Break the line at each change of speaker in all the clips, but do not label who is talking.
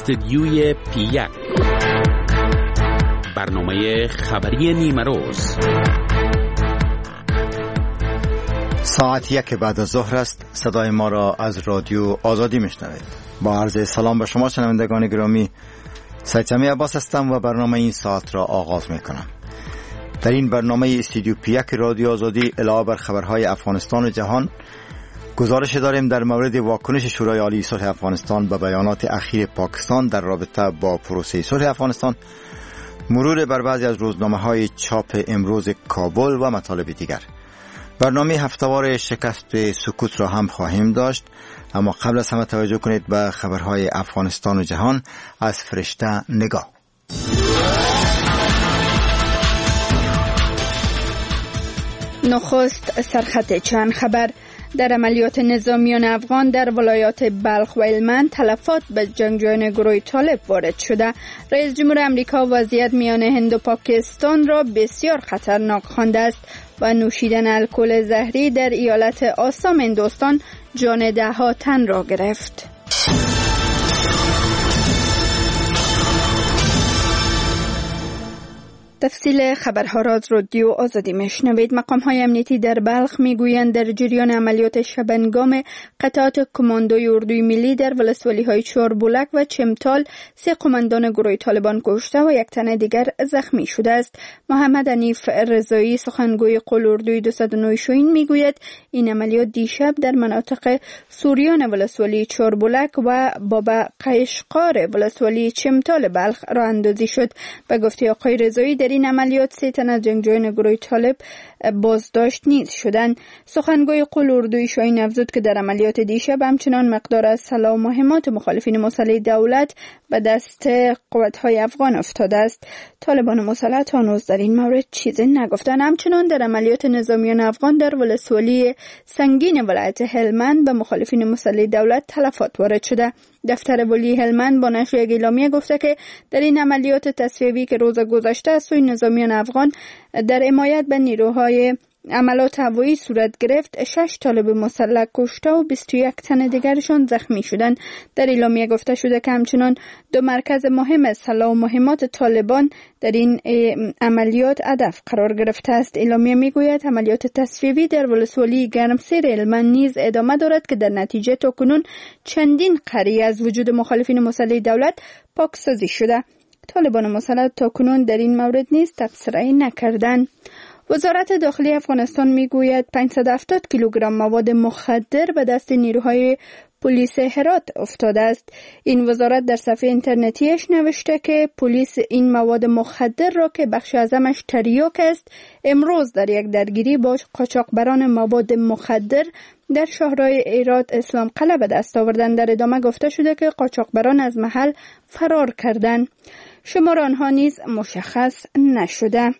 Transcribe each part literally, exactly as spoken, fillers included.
استدیوی پی یک، برنامه خبری نیمه روز.
ساعت یک بعد از ظهر است. صدای ما را از رادیو آزادی میشنوید. با عرض سلام به شما شنوندگان گرامی، سید سمی عباس هستم و برنامه این ساعت را آغاز میکنم. در این برنامه استودیو پی یک رادیو آزادی علاوه بر خبرهای افغانستان و جهان، گزارش داریم در مورد واکنش شورای عالی صلح افغانستان به بیانات اخیر پاکستان در رابطه با پروسه صلح افغانستان، مرور بر بعضی از روزنامه‌های چاپ امروز کابل و مطالب دیگر. برنامه هفته‌وار شکست سکوت را هم خواهیم داشت، اما قبل از همه توجه کنید به خبرهای افغانستان و جهان از فرشته نگاه.
نخست سرخط چند خبر. در عملیات نظامیان افغان در ولایات بلخ و هلمند تلفات به جنگجویان گروه طالب وارد شده. رئیس جمهور امریکا وضعیت میان هند و پاکستان را بسیار خطرناک خوانده است و نوشیدن الکل زهری در ایالت آسام هندوستان جان ده ها تن را گرفت. تفصیل خبرها را از رادیو آزادی میشنوید. مقام های امنیتی در بلخ میگویند در جریان عملیات شبنگام قطعات کماندوی اردوی ملی در ولسوالی های چاربولک و چمتال سه قماندان گروه طالبان کشته و یک تن دیگر زخمی شده است. محمد حنیف رضایی سخنگوی قول اردوی دویست و نه شوین میگوید این عملیات دیشب در مناطق سوریان ولسوالی چاربولک و بابا قیشقار ولسوالی چمتال بلخ راه اندازی شد. به گفته آقای رضایی در این عملیات سه تن از جنگجویان گروه طالب بازداشت نیز شدند. سخنگوی قول اردوی شاهین افزود که در عملیات دیشب همچنان مقدار از سلاح و مهمات مخالفین مسلح دولت به دست قوت‌های افغان افتاده است. طالبان مسلح تا هنوز در این مورد چیزی نگفتند. همچنان در عملیات نظامیان افغان در ولسوالی سنگین ولایت هلمند به مخالفین مسلح دولت تلفات وارد شده. دفتر ولی هلمند با نشر یک اعلامیه گفته که در این عملیات تصفیه‌ای که روز گذشته از سوی نظامیان افغان در حمایت به نیروهای عملات هوایی صورت گرفت، شش طالب مسلح کشته و بیست و یک تن دیگرشان زخمی شدند. در اعلامیه گفته شده که همچنان دو مرکز مهم سلاح و مهمات طالبان در این عملیات هدف قرار گرفته است. اعلامیه میگوید عملیات تصفیه‌ای در ولسوالی گرمسیر هلمند نیز ادامه دارد که در نتیجه تاکنون چندین قریه از وجود مخالفین مسلح دولت پاکسازی شده. طالبان مسلح تاکنون در این مورد نیز تبصره‌ای نکردند. وزارت داخلی افغانستان میگوید پانصد و هفتاد کیلوگرم مواد مخدر به دست نیروهای پلیس هرات افتاده است. این وزارت در صفحه اینترنتیش نوشته که پلیس این مواد مخدر را که بخش اعظمش تریاک است امروز در یک درگیری با قاچاقبران مواد مخدر در شهرهای هرات اسلام قلعه به دست آوردند. در ادامه گفته شده که قاچاقبران از محل فرار کردند. شمار آنها نیز مشخص نشده.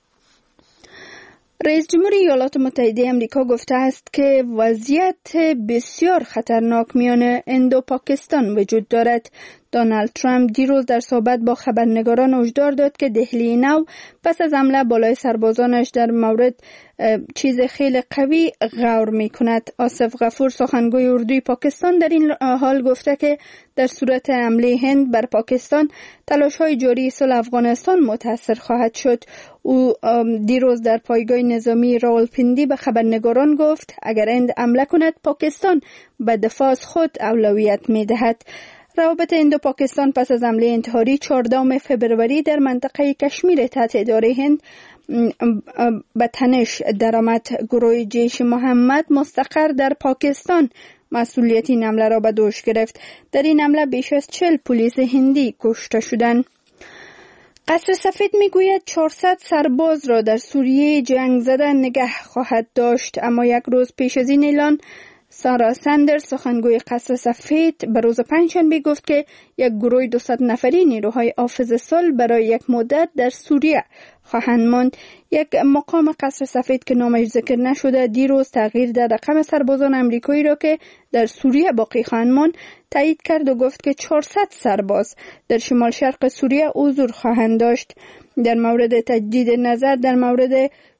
رئیس جمهور ایالات متحده آمریکا گفته است که وضعیت بسیار خطرناک میان هند و پاکستان وجود دارد. دونالد ترامپ دیروز در صحبت با خبرنگاران هشدار داد که دهلی نو پس از حمله بالای سربازانش در مورد چیز خیلی قوی غور می کند. آصف غفور سخنگوی اردوی پاکستان در این حال گفته که در صورت حمله هند بر پاکستان تلاش‌های جاری صلح افغانستان متاثر خواهد شد. او دیروز در پایگاه نظامی راولپیندی به خبرنگاران گفت اگر هند حمله کند پاکستان به دفاع از خود اولویت می دهد. روابط هند و پاکستان پس از حمله انتحاری چهاردهم فوریه در منطقه کشمیر تحت اداره هند به تنش درآمد. گروه جیش محمد مستقر در پاکستان مسئولیت این حمله را به دوش گرفت. در این حمله بیش از چهل پلیس هندی کشته شدند. قصر سفید میگوید چهارصد سرباز را در سوریه جنگ زده نگه خواهد داشت، اما یک روز پیش از این اعلان سارا سندرز سخنگوی قصر سفید به روز پنجشنبه گفت که یک گروه دویست نفری نیروهای حافظ صلح برای یک مدت در سوریه خواهند ماند. یک مقام قصر سفید که نامش ذکر نشده دیروز تغییر در رقم سربازان امریکایی را که در سوریه باقی خواهند ماند تایید کرد و گفت که چهارصد سرباز در شمال شرق سوریه حضور خواهند داشت. در مورد تجدید نظر در مورد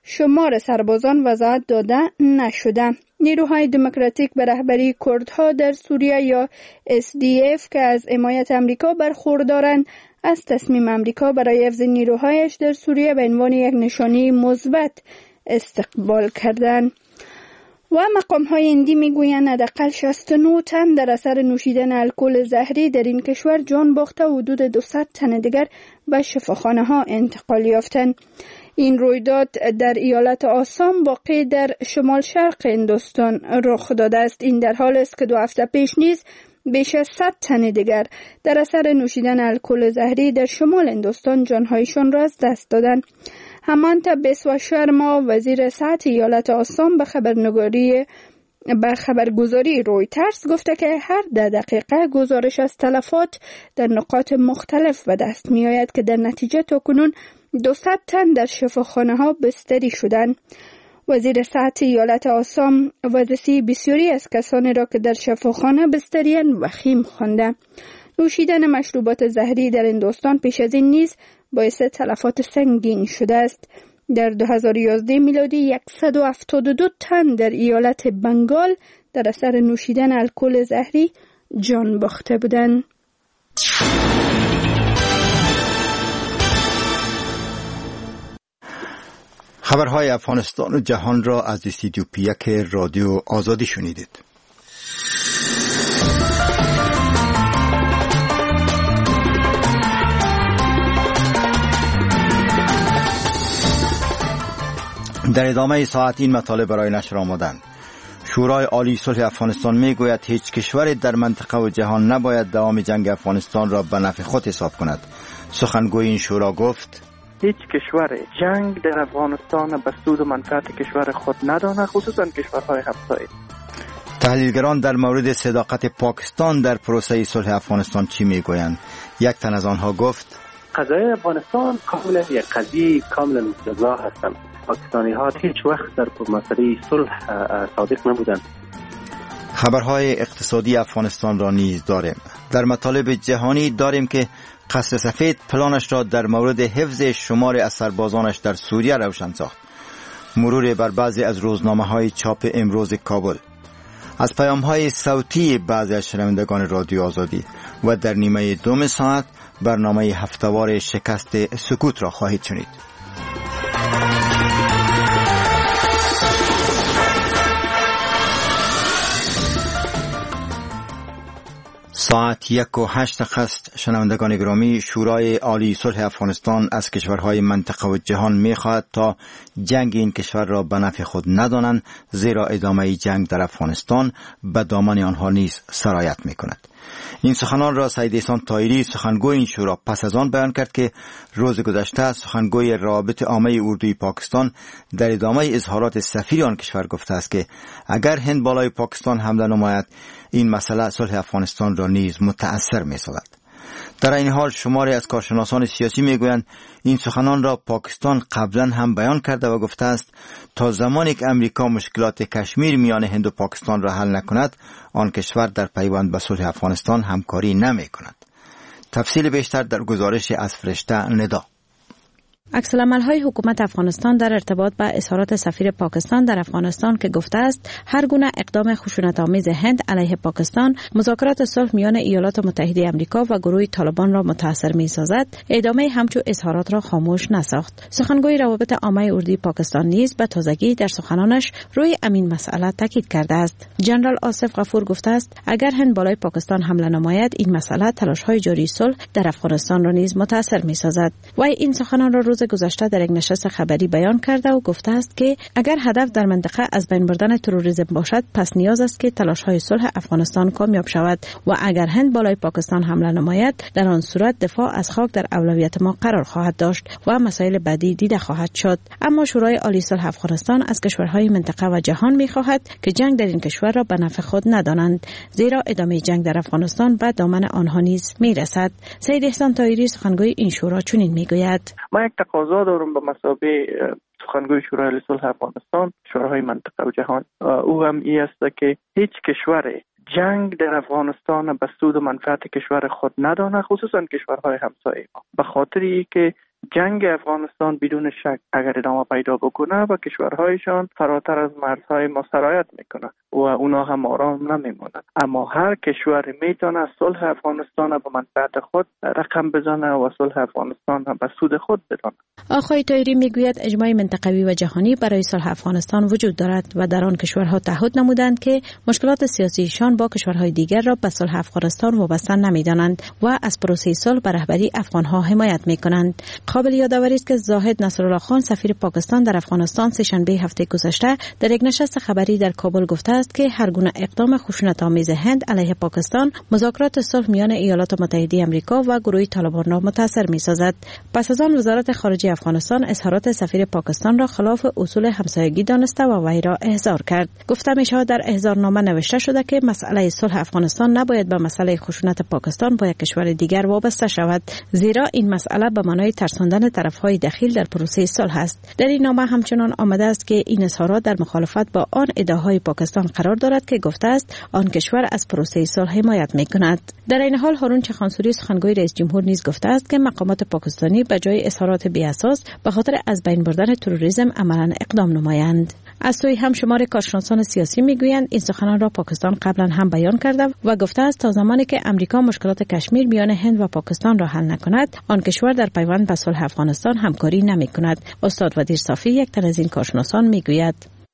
شمار سربازان وضاحت داده نشده. نیروهای دموکراتیک به رهبری کردها در سوریه یا اس دی اف که از حمایت امریکا برخوردارند از تصمیم امریکا برای حفظ نیروهایش در سوریه به عنوان یک نشانه مثبت استقبال کردند. و مقام های هندی میگویند حداقل شصت و نه تن در اثر نوشیدن الکل زهری در این کشور جان باخته و حدود دویست تن دیگر به شفاخانه ها انتقال یافتند. این رویداد در ایالت آسام واقع در شمال شرق هندوستان رخ داده است. این در حال است که دو هفته پیش نیز بیش از صد تن دیگر در اثر نوشیدن الکل زهری در شمال هندوستان جانهایشان را از دست دادند. همانطور بسوا شرما وزیر صحت ایالت آسام به خبرنگاری به خبرگزاری رویترز گفته که هر ده دقیقه گزارش از تلفات در نقاط مختلف به دست می آید که در نتیجه تاکنون دویست تن در شفاخانه ها بستری شدند. وزیر صحت ایالت آسام وضعیت بسیاری از کسانی را که در شفاخانه بستری‌اند وخیم خوانده. نوشیدن مشروبات زهری در هندوستان پیش از این نیز باعث تلفات سنگین شده است. در دو هزار و یازده میلادی صد و هفتاد و دو تن در ایالت بنگال در اثر نوشیدن الکل زهری جان باخته بودند.
خبرهای افغانستان و جهان را از استودیو پی یک رادیو آزادی شنیدید. در ادامه ساعت این مطالب برای نشر آمدند. شورای عالی صلح افغانستان میگوید هیچ کشور در منطقه و جهان نباید دوام جنگ افغانستان را به نفع خود حساب کند. سخنگوی این شورا گفت
هیچ کشور جنگ در افغانستان به سود و منفعت کشور خود نداند، خصوصا کشورهای همسایه.
تحلیلگران در مورد صداقت پاکستان در پروسه صلح افغانستان چی میگویند؟ یک تن از آنها گفت
قضیه افغانستان کاملا یک قضیه کاملا مجزا هستند. پاکستانی ها هیچ وقت در مسئله صلح صادق نبودند.
خبرهای اقتصادی افغانستان را نیز داریم. در مطالب جهانی داریم که قصر سفید پلانش را در مورد حفظ شمار از سربازانش در سوریه روشن ساخت. مرور بر بعضی از روزنامه‌های چاپ امروز کابل. از پیام‌های صوتی بعضی از شنوندگان رادیو آزادی و در نیمه دوم ساعت برنامه هفته‌وار شکست سکوت را خواهید شنید. ساعت یک و هشت دقیقه. شنوندگان گرامی، شورای عالی صلح افغانستان از کشورهای منطقه و جهان می‌خواهد تا جنگ این کشور را به نفع خود ندانند، زیرا ادامه جنگ در افغانستان به دامن آنها نیز سرایت می‌کند. این سخنان را سید احسان طاهری سخنگوی این شورا پس از آن بیان کرد که روز گذشته سخنگوی روابط عامه اردوی پاکستان در ادامه اظهارات سفیر آن کشور گفته است که اگر هند بالای پاکستان حمله نماید این مسئله صلح افغانستان را نیز متأثر می‌سازد. در این حال شماری از کارشناسان سیاسی میگویند این سخنان را پاکستان قبلا هم بیان کرده و گفته است تا زمانی که امریکا مشکلات کشمیر میان هند و پاکستان را حل نکند آن کشور در پیوند به صلح افغانستان همکاری نمی‌کند. تفصیل بیشتر در گزارش از فرشته ندا.
عکس‌العمل‌های حکومت افغانستان در ارتباط با اظهارات سفیر پاکستان در افغانستان که گفته است هر گونه اقدام خشونت‌آمیز هند علیه پاکستان مذاکرات صلح میان ایالات متحده آمریکا و گروه طالبان را متاثر می‌سازد، ادامه همچون اظهارات را خاموش نساخت. سخنگوی روابط عامه اردوی پاکستان نیز به تازگی در سخنانش روی همین مسئله تاکید کرده است. جنرال آصف غفور گفته است اگر هند بالای پاکستان حمله نماید این مسئله تلاش‌های جاری صلح در افغانستان را نیز متاثر می‌سازد. و این سخنان را روز گذشته در یک نشست خبری بیان کرده و گفته است که اگر هدف در منطقه از بین بردن تروریسم باشد پس نیاز است که تلاش‌های صلح افغانستان کامیاب شود و اگر هند بالای پاکستان حمله نماید در آن صورت دفاع از خاک در اولویت ما قرار خواهد داشت و مسائل بعدی دیده خواهد شد. اما شورای عالی صلح افغانستان از کشورهای منطقه و جهان می‌خواهد که جنگ در این کشور را به نفع خود ندانند، زیرا ادامه جنگ در افغانستان به دامن آنها نیز میرسد. سید احسان طاهری سخنگوی این شورا چنین میگوید:
ما یک تقاضا دارم به مثابه سخنگوی شورای عالی صلح افغانستان، شوراهای منطقه و جهان، او هم این است که هیچ کشور جنگ در افغانستان به سود و منفعت کشور خود نداند، خصوصا کشورهای همسایه ما، به خاطری که جنگ افغانستان بدون شک اگر ادامه پیدا بکنه و کشورهایشان فراتر از مرزهای ما سرایت میکنه و اونا هم آرام نمیمونن. اما هر کشور میتونه صلح افغانستان به منفعت خود رقم بزنه و صلح افغانستان هم به سود خود بدانه.
آقای طاهری میگوید اجماع منطقوی و جهانی برای صلح افغانستان وجود دارد و در آن کشورها تعهد نمودند که مشکلات سیاسیشان با کشورهای دیگر را به صلح افغانستان وابسته نمیدانند و از پروسه صلح به رهبری افغانها حمایت میکنند. قابل یادآوری است که زاهد نصرالله خان سفیر پاکستان در افغانستان سه‌شنبه هفته گذشته در یک نشست خبری در کابل گفته است که هر گونه اقدام خشونت‌آمیز هند علیه پاکستان مذاکرات صلح میان ایالات متحده آمریکا و گروه طالبان را متاثر می‌سازد. پس از آن وزارت خارجه افغانستان اظهارات سفیر پاکستان را خلاف اصول همسایگی دانسته و وی را احضار کرد. گفته می‌شود در احضارنامه نوشته شده که مسئله صلح افغانستان نباید به مسئله خشونت پاکستان با یک کشور دیگر وابسته شود، زیرا این مسئله به معنای ترساندن طرف‌های دخیل در پروسه صلح است. در این نامه همچنان آمده است که این اظهارات در مخالفت با آن ادعاهای پاکستان قرار دارد که گفته است آن کشور از پروسه صلح حمایت می‌کند. در این حال هارون چخانسوری سخنگوی رئیس جمهور نیز گفته است که مقامات پاکستانی به جای اظهارات بی اساس به خاطر از بین بردن تروریسم عملاً اقدام نمایند. از سوی هم شمار کارشناسان سیاسی میگویند این سخنان را پاکستان قبلا هم بیان کرده و گفته است تا زمانی که امریکا مشکلات کشمیر میان هند و پاکستان را حل نکند آن کشور در پیوند به صلح افغانستان همکاری نمی‌کند. استاد ودیر صافی یک تن از این کارشناسان میگوید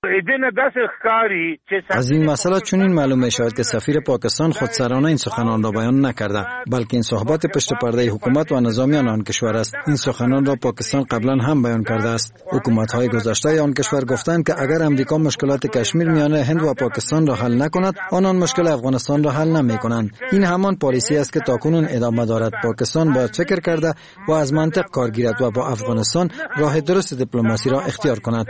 از این مسئله چنین معلوم می شود که سفیر پاکستان خودسرانه این سخنان را بیان نکرده، بلکه این صحبت پشت پرده حکومت و نظامیان آن کشور است. این سخنان را پاکستان قبلا هم بیان کرده است. حکومت‌های گذشته آن کشور گفتند که اگر امریکا مشکلات کشمیر میان هند و پاکستان را حل نکند، آنان مشکل افغانستان را حل نمی‌کنند. این همان پالیسی است که تاکنون ادامه دارد. پاکستان باید فکر کرده و از منطق کار گیرد و با افغانستان راه درست دیپلماسی را اختیار کند.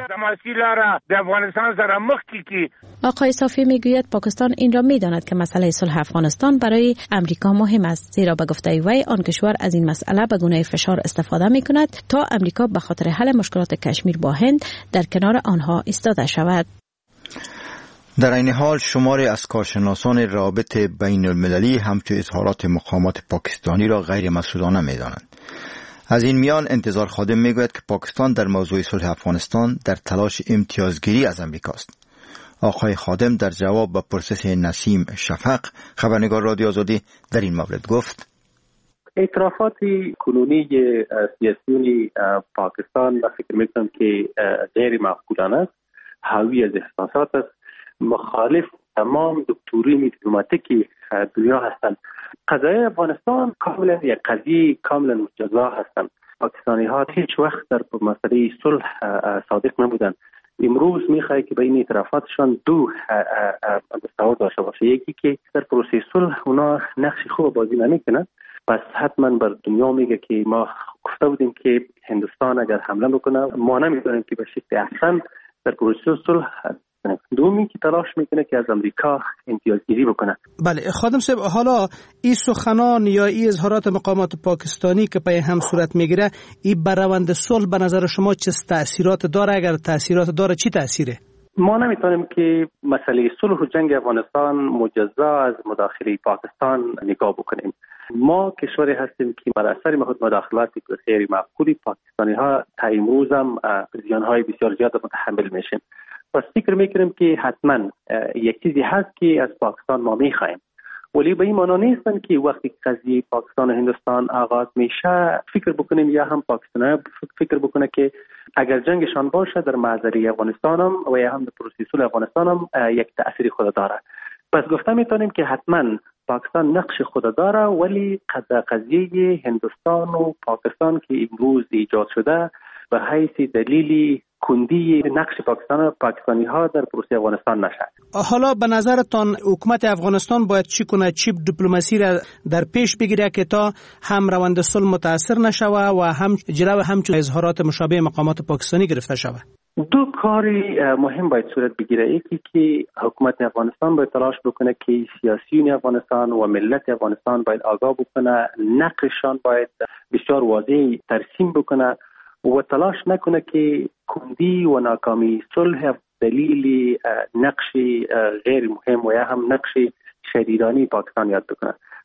آقای صافی میگوید پاکستان این را میداند که مسئله صلح افغانستان برای امریکا مهم است، زیرا به گفته وی آن کشور از این مسئله به گونه فشار استفاده میکند تا امریکا به خاطر حل مشکلات کشمیر با هند در کنار آنها ایستاده شود.
در این حال شماری از کارشناسان رابط بین المللی همچون اظهارات مقامات پاکستانی را غیر مسئولانه میدانند. از این میان انتظار خادم میگوید که پاکستان در موضوع صلح افغانستان در تلاش امتیازگیری از امریکا است. آقای خادم در جواب به پرسش نسیم شفق خبرنگار رادیو آزادی در این مورد گفت:
اعترافات کنونی سیاسیون پاکستان من فکر میکنم که غیر معقولانه است، حاوی از احساسات است، مخالف تمام دکترین دیپلماتیکی دنیا هستند. قضیه افغانستان کاملا یک قضیه کاملا مجزا هستند. پاکستانی ها هیچ وقت در مسئله صلح صادق نبودند. امروز میخواد که بین اعترافاتشان دو تصور داشته باشه، یکی که در پروسه صلح اونا نقش خوب بازی نمیکنند، پس حتما بر دنیا میگه که ما گفته بودیم که هندوستان اگر حمله بکنه ما نمیتونیم که به شکل احسن در پروسه صلح. دومی که تلاش میکنه که از امریکا امتیازگیری بکنه.
بله خادم صاحب، حالا این سخنان یا این اظهارات مقامات پاکستانی که پای هم صورت میگیره، این بر روند صلح به نظر شما چه تأثیرات داره؟ اگر تأثیرات داره چی تأثیره؟
ما نمیتونیم که مسئله صلح و جنگ افغانستان مجزا از مداخله پاکستان نگاه بکنیم. ما کشوری هستیم که بر اثر مداخلات غیر معقولی پاکستانی ها تا امروز هم زیانهای بسیار زیاد متحمل میشیم. پس فکر میکنیم که حتما یک چیزی هست که از پاکستان ما میخوایم، ولی به این معنا نیستن که وقتی قضیه پاکستان و هندوستان آغاز میشه فکر بکنیم یا هم پاکستان فکر بکنه که اگر جنگشان باشه در معذری افغانستان هم و یا هم در پروسه صلح افغانستان هم یک تأثیر خود داره. پس گفته میتونیم که حتما پاکستان نقش خود داره، ولی قضیه هندوستان و پاکستان که امروز ایجاد شده به حیث دلیلی کندی نقش پاکستان و پاکستانی ها در پروسه افغانستان نشه.
حالا به نظرتان حکومت افغانستان باید چی کنه؟ چی دیپلماسی را در پیش بگیره که تا هم روند صلح متاثر نشوه و هم جلو همچون اظهارات مشابه مقامات پاکستانی گرفته شوه؟
دو کاری مهم باید صورت بگیره. یکی که حکومت افغانستان باید تلاش بکنه که سیاسیون افغانستان و ملت افغانستان باید آگاه بکنه، نقششان باید بسیار واضح ترسیم بکنه و تلاش نکنه که کندی و ناکامی صلح دلیل نقش غیر مهم و یا هم نقش شدیدانی پاکستان یاد بکنه.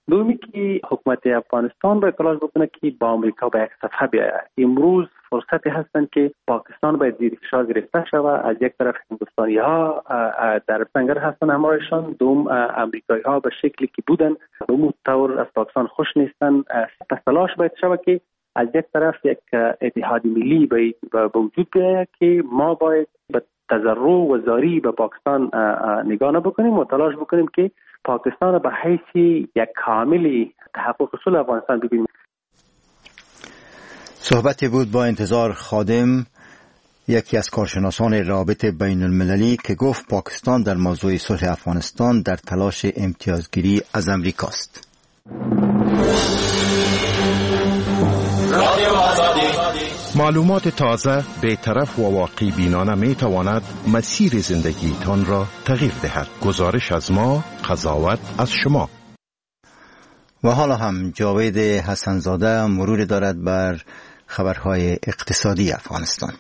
دومی که حکومت افغانستان باید تلاش بکنه که با آمریکا به یک صفحه بیاید. امروز فرصتی هستند که پاکستان باید زیر فشار گرفته شود. از یک طرف هندوستانی ها در سنگر هستند همراهشان، دوم امریکایی ها به شکلی که بودن به اون طور از پاکستان خوش نیستن. پس تلاش باید شود که از یک طرف یک اتحاد ملی به وجود بیاید که ما باید به تضرع و زاری به پاکستان نگاه نبکنیم و تلاش بکنیم که پاکستان به حیث یک کاملی تحقق اصول افغانستان ببینیم.
صحبتی بود با انتظار خادم، یکی از کارشناسان رابطه بین المللی، که گفت پاکستان در موضوع صلح افغانستان در تلاش امتیازگیری از امریکاست.
معلومات تازه، بی‌طرف و واقعی بینانه می تواند مسیر زندگی تان را تغییر دهد. گزارش از ما، قضاوت از شما.
و حالا هم جاوید حسنزاده مرور دارد بر خبرهای اقتصادی افغانستان.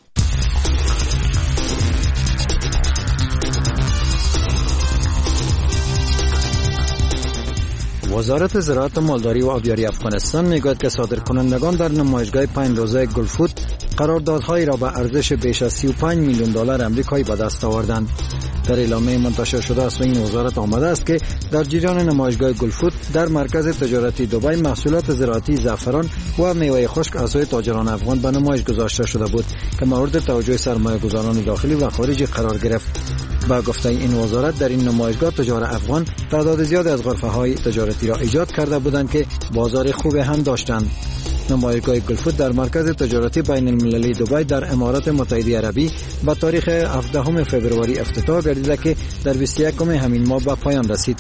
وزارت زراعت و مالداری و آبیاری افغانستان میگوید که صادرکنندگان در نمایشگاه پنج روزه گلفود قراردادهایی را به ارزش بیش از سی و پنج میلیون دلار آمریکایی به دست آوردند. در اعلامیه منتشر شده از این وزارت آمده است که در جریان نمایشگاه گلفود در مرکز تجارتی دبی محصولات زراعتی زعفران و میوه خشک از سوی تاجران افغان به نمایش گذاشته شده بود که مورد توجه سرمایه‌گذاران داخلی و خارجی قرار گرفت. با گفته این وزارت در این نمایشگاه تجار افغان تعداد زیادی از غرفه‌های تجارتی را ایجاد کرده بودند که بازار خوبی هم داشتند. نمایشگاه گلفود در مرکز تجارتی بین المللی دبی در امارات متحده عربی با تاریخ هفدهم فوریه افتتاح گردیده که در بیست و یکم همین ماه به پایان رسید.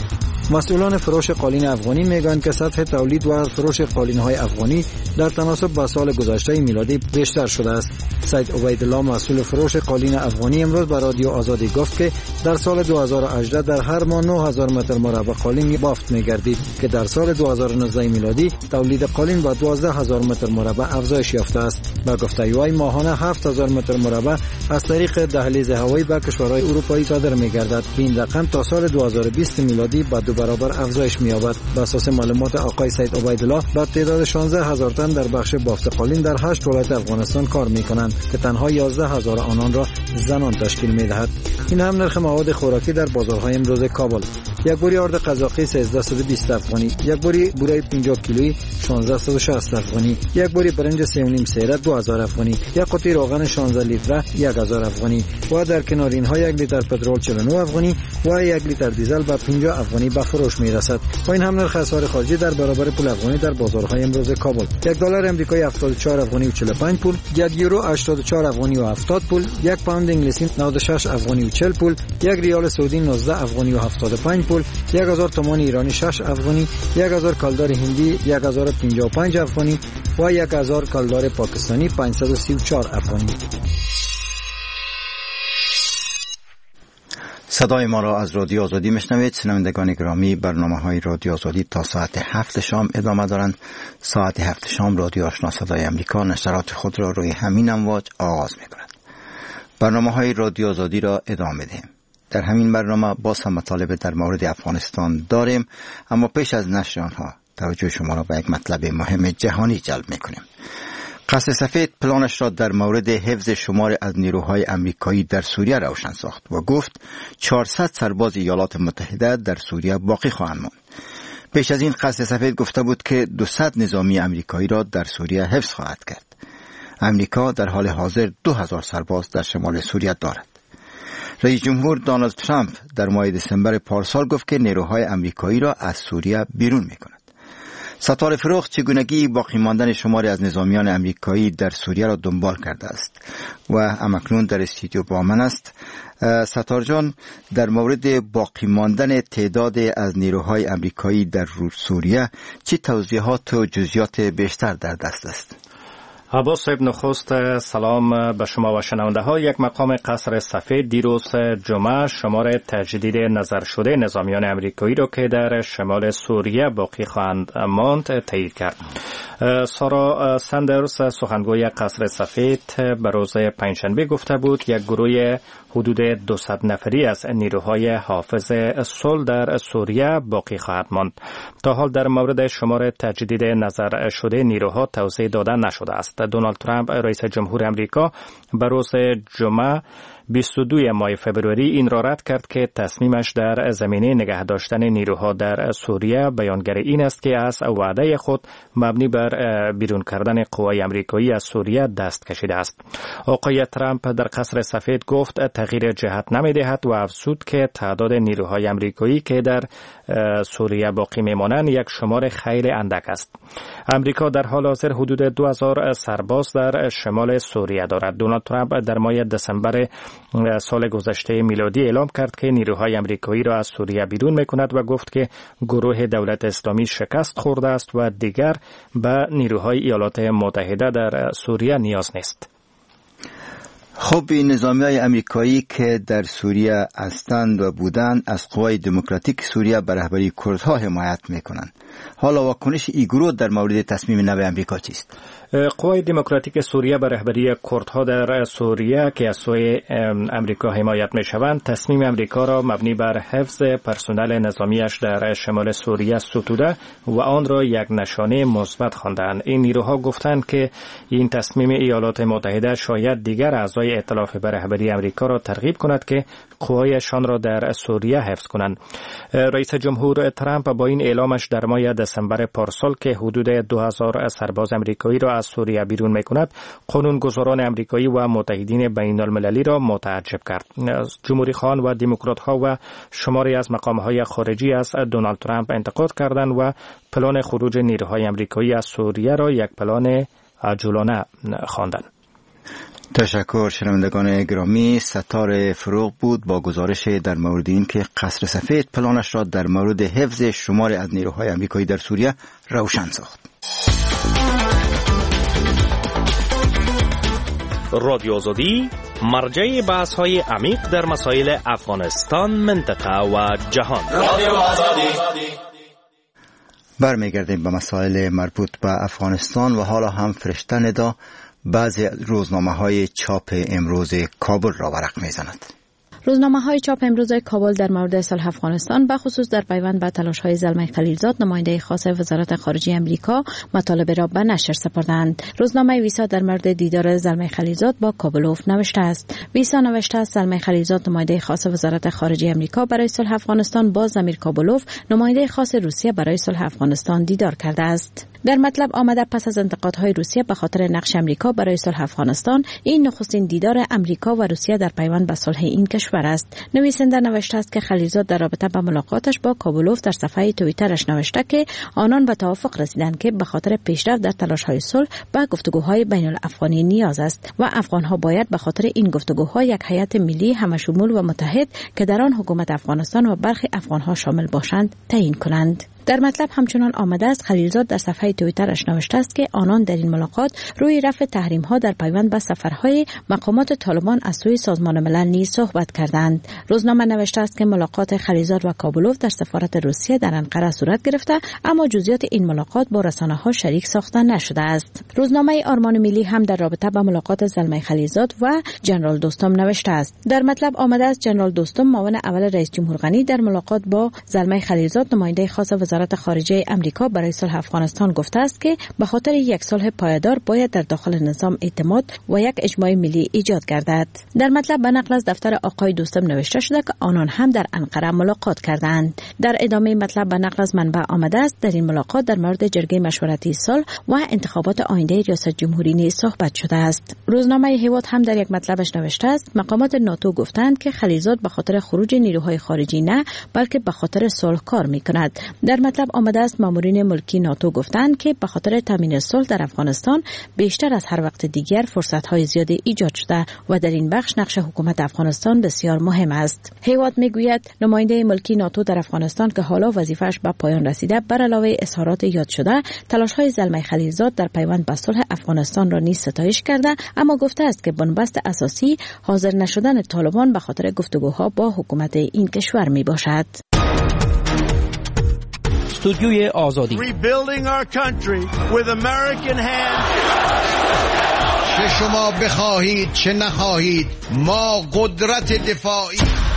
مسئولان فروش قالین افغانی میگویند که سطح تولید و فروش قالین‌های افغانی در تناسب با سال گذشته میلادی بیشتر شده است. سید عبیدالله مسئول فروش قالین افغانی امروز به رادیو آزادی گفت که در سال دو هزار و هجده در هر ماه نه هزار متر مربع قالین بافت می‌گردید که در سال دو هزار و نوزده میلادی تولید قالین با دوازده هزار متر مربع افزایش یافته است. با گفته وی ماهانه هفت هزار متر مربع از طریق دهلیز هوایی به کشورهای اروپایی صادر می‌گردد. این رقم تا سال دو هزار و بیست میلادی با دو برابر افزایش می‌یابد. بر اساس معلومات آقای سید عبیدالله با تعداد شانزده هزار تن در بخش بافت قالین در هشت ولایت افغانستان کار می‌کنند که تنها یازده هزار آنان را زنان تشکیل می‌دهد. این هم نرخ مواد خوراکی در بازارهای امروز کابل: یک بوری آرد قزاقی سیزده و بیست افغانی، یک بوری بوره پنجاه کیلویی شانزده و شصت افغانی، یک بوری برنج سه و نیم سیره دو هزار افغانی، یک قطعه روغن شانزده لیتره یک هزار افغانی و در کنار اینها یک لیتر پترول چهل و نه افغانی و یک لیتر دیزل به پنجاه افغانی به فروش میرسد. و این هم نرخ اسعار خارجی در برابر پول افغانی در بازارهای امروز کابل: یک دلار امریکایی هفتاد و چهار افغانی و چهل و پنج پول، یک یورو هشتاد و چهار افغانی و هفتاد پول، یک پوند انگلیسی نود و شش افغانی و چهل پول، یک ریال سعودی نوزده افغانی و هفتاد و پنج پول، یک هزار تومان ایرانی شش افغانی، یک هزار کالدار هندی یک هزار و پنجاه و پنج افغانی و یک هزار کالدار پاکستانی پانصد و سی و چهار افغانی.
صدای ما را از رادیو آزادی میشنوید. شنوندگان گرامی، برنامه‌های رادیو آزادی تا ساعت هفت شام ادامه دارند. ساعت هفت شام رادیو آشنا صدای امریکا نشرات خود را روی همین امواج آغاز می‌کند. برنامه‌های رادیو آزادی را ادامه دهیم. در همین برنامه باز هم مطالب در مورد افغانستان داریم، اما پیش از نشر آنها توجه شما را به یک مطلب مهم جهانی جلب می‌کنیم. قصر سفید پلانش را در مورد حفظ شمار از نیروهای امریکایی در سوریه روشن ساخت و گفت چهارصد سرباز ایالات متحده در سوریه باقی خواهند ماند. پیش از این قصر سفید گفته بود که دویست نظامی امریکایی را در سوریه حفظ خواهد کرد. امریکا در حال حاضر دو هزار سرباز در شمال سوریه دارد. رئیس جمهور دونالد ترامپ در ماه دسامبر پارسال گفت که نیروهای امریکایی را از سوریه بیرون می‌کند. ستاره فروخت چگونگی باقی ماندن شماری از نظامیان امریکایی در سوریه را دنبال کرده است و همکنون در استودیو با من است. ستار جان، در مورد باقی ماندن تعداد از نیروهای امریکایی در سوریه چه توضیحات و جزئیات بیشتر در دست است؟
عباس صاحب، نخست سلام به شما و شنونده ها. یک مقام قصر سفید دیروز جمعه شمار تجدید نظر شده نظامیان امریکایی را که در شمال سوریه باقی خواهند ماند تایید کرد. سارا سندرز، سخنگوی قصر سفید، به روز پنجشنبه گفته بود یک گروه حدود دویست نفری از نیروهای حافظ صلح در سوریه باقی خواهد ماند. تا حال در مورد شمار تجدید نظر شده نیروها توضیح داده نشده است. دونالد ترامپ رئیس جمهور امریکا به روز جمعه بیست و دو ماه فوریه این را رد کرد که تصمیمش در زمینه نگه داشتن نیروها در سوریه بیانگر این است که از وعده خود مبنی بر بیرون کردن قوای امریکایی از سوریه دست کشیده است. آقای ترامپ در قصر سفید گفت تغییر جهت نمی‌دهد و افزود که تعداد نیروهای امریکایی که در سوریه باقی میمانند یک شمار خیلی اندک است. امریکا در حال حاضر حدود دو هزار سرباز در شمال سوریه دارد. دونالد ترامپ در ماه دسامبر سال گذشته میلادی اعلام کرد که نیروهای امریکایی را از سوریه بیرون میکند و گفت که گروه دولت اسلامی شکست خورده است و دیگر به نیروهای ایالات متحده در سوریه نیاز نیست.
خب این نظامیای امریکایی که در سوریه هستند و بودند از قوای دموکراتیک سوریه به رهبری کردها حمایت میکنند. حالا واکنش این گروه در مورد تصمیم نو امریکا چیست؟
قوای دموکراتیک سوریه به رهبری کردها در سوریه که از سوی امریکا حمایت میشوند تصمیم امریکا را مبنی بر حفظ پرسنل نظامیش در شمال سوریه ستوده و آن را یک نشانه مثبت خواندند. این نیروها گفتند که این تصمیم ایالات متحده شاید دیگر اعضای ائتلاف به رهبری امریکا را ترغیب کند که قوایشان را در سوریه حفظ کنند. رئیس جمهور ترامپ با این اعلامش در ماه دسامبر پارسال که حدود دو هزار سرباز امریکایی را از سوریه بیرون میکند قانونگذاران امریکایی و متحدین بین المللی را متعجب کرد. جمهوری خواهان و دموکرات ها و شماری از مقام های خارجی از دونالد ترامپ انتقاد کردند و پلان خروج نیروهای امریکایی از سوریه را یک پلان عجولانه خواندند.
تشکر شنوندگان گرامی. ستاره فروغ بود با گزارش در مورد این که قصر سفید پلانش را در مورد حفظ شماری از نیروهای امریکایی در سوریه روشن ساخت.
رادیو آزادی مرجع بحث های عمیق در مسائل افغانستان، منطقه و جهان. رادیو آزادی.
برمیگردیم به مسائل مربوط به افغانستان و حالا هم فرشته ندا بعضی روزنامه های چاپ امروز کابل را ورق میزند.
روزنامه های چاپ امروز کابل در مورد صلح افغانستان به خصوص در پیوند به تلاش های زلمه خلیلزاد نماینده خاص وزارت خارجه امریکا مطالب را به نشر سپردند. روزنامه ویسا در مورد دیدار زلمه خلیلزاد با کابلوف نوشته است. ویسا نوشته است زلمه خلیلزاد نماینده خاص وزارت خارجه امریکا برای صلح افغانستان با زمیر کابلوف نماینده خاص روسیه برای صلح افغانستان دیدار کرده است. در مطلب آمده پس از انتقادهای روسیه به خاطر نقش امریکا برای صلح افغانستان این نخستین دیدار امریکا و روسیه در پیوند به صلح این کشور است. نویسنده نوشته است که خلیلزاد در رابطه با ملاقاتش با کابلوف در صفحه توییترش نوشته که آنان به توافق رسیدند که به خاطر پیشرفت در تلاش‌های صلح به گفتگوهای بین الافغانی نیاز است و افغان‌ها باید به خاطر این گفتگوها یک هیئت ملی همشمول و متحد که در آن حکومت افغانستان و برخی افغان‌ها شامل باشند تعیین کنند. در مطلب همچنان آمده است خلیلزاد در صفحه توییترش نوشته است که آنان در این ملاقات روی رفع تحریم‌ها در پیوند به سفرهای مقامات طالبان از سوی سازمان ملل نیز صحبت کردند. روزنامه نوشته است که ملاقات خلیلزاد و کابلوف در سفارت روسیه در انقره صورت گرفته اما جزئیات این ملاقات با رسانه‌ها شریک ساخته نشده است. روزنامه آرمان ملی هم در رابطه با ملاقات زلمه خلیلزاد و جنرال دوستم نوشته است. در مطلب آمده است جنرال دوستم معاون اول رئیس جمهور غنی در ملاقات با زلمه خلیلزاد نماینده خاص وزارت خارجه امریکا برای صلح افغانستان گفته است که به خاطر یک صلح پایدار باید در داخل نظام اعتماد و یک اجماع ملی ایجاد گردد. در مطلب به نقل از دفتر آقای دوستم نوشته شده که آنان هم در انقره ملاقات کردند. در ادامه مطلب به نقل از منبع آمده است در این ملاقات در مورد جرگه مشورتی صلح و انتخابات آینده ریاست جمهوری نیز صحبت شده است. روزنامه هیواد هم در یک مطلبش نوشته است مقامات ناتو گفتند که خلیلزاد به خاطر خروج نیروهای خارجی نه بلکه به خاطر صلح کار می‌کند. در مطلب آمده است مامورین ملکی ناتو گفتند که به خاطر تامین صلح در افغانستان بیشتر از هر وقت دیگر فرصت‌های زیادی ایجاد شده و در این بخش نقش حکومت افغانستان بسیار مهم است. هیواد میگوید نماینده ملکی ناتو در افغانستان که حالا وظیفه‌اش به پایان رسیده بر علاوه اظهارات یاد شده تلاش‌های زلمه خلیلزاد در پیوند به صلح افغانستان را نیز ستایش کرده اما گفته است که بنبست اساسی حاضر نشدن طالبان به خاطر گفتگوها با حکومت این کشور میباشد.
استودیوی آزادی.
Rebuilding our country with American hands. چه شما بخواهید چه نخواهید ما قدرت دفاعی.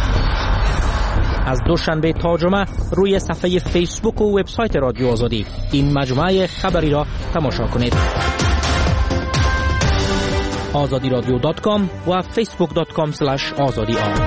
از دوشنبه تا جمعه روی صفحه فیسبوک و وبسایت رادیو آزادی این مجموعه خبری را تماشا کنید. آزادی رادیو دات کام و فیسبوک دات کام اسلش آزادی آر.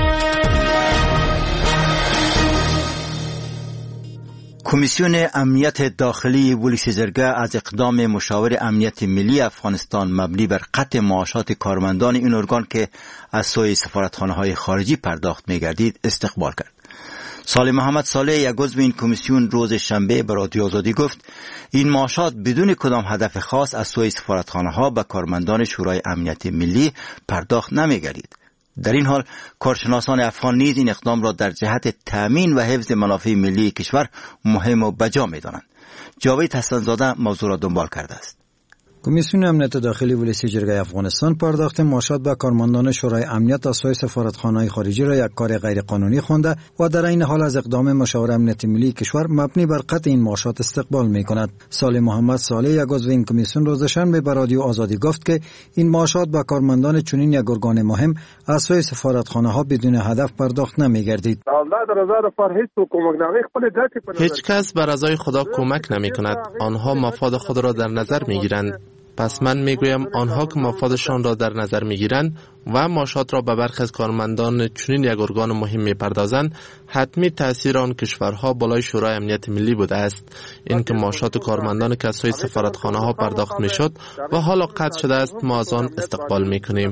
کمیسیون امنیت داخلی پلیس جرگه از اقدام مشاور امنیت ملی افغانستان مبنی بر قطع معاشات کارمندان این ارگان که از سوی سفارتخانه‌های خارجی پرداخت می‌گردید استقبال کرد. صالح محمد صالح یک عضو این کمیسیون روز شنبه به رادیو آزادی گفت این معاشات بدون کدام هدف خاص از سوی سفارتخانه‌ها به کارمندان شورای امنیت ملی پرداخت نمی‌گردید. در این حال کارشناسان افغان نیز این اقدام را در جهت تامین و حفظ منافع ملی کشور مهم و بجا می‌دانند. جاوید حسن‌زاده موضوع را دنبال کرده است.
کمیسیون امنیت داخلی پلیس جرگه افغانستان پرداخت معاشات به کارمندان شورای امنیت از سوی سفارتخانه‌های خارجی را یک کار غیر قانونی خوانده و در این حال از اقدام مشاور امنیت ملی کشور مبنی بر قطع این معاشات استقبال می‌کند. صالح محمد صالح یک عضو این کمیسیون روز شنبه به رادیو آزادی گفت که این معاشات به کارمندان چنین یک ارگان مهم از سوی سفارتخانه‌ها بدون هدف پرداخت نمی‌گردید.
هیچ کس بر رضای خدا کمک نمی‌کند. آنها مفاد خود را در نظر می‌گیرند. پس من میگویم آنها که مفادشان را در نظر میگیرند و معاشات را به برخی از کارمندان چنین یک ارگان مهم میپردازند، حتمی تاثیر آن کشورها بالای شورای امنیت ملی بوده است. این که معاشات کارمندان که از سوی سفارتخانه ها پرداخت میشد و حالا قطع شده است، ما از آن استقبال میکنیم.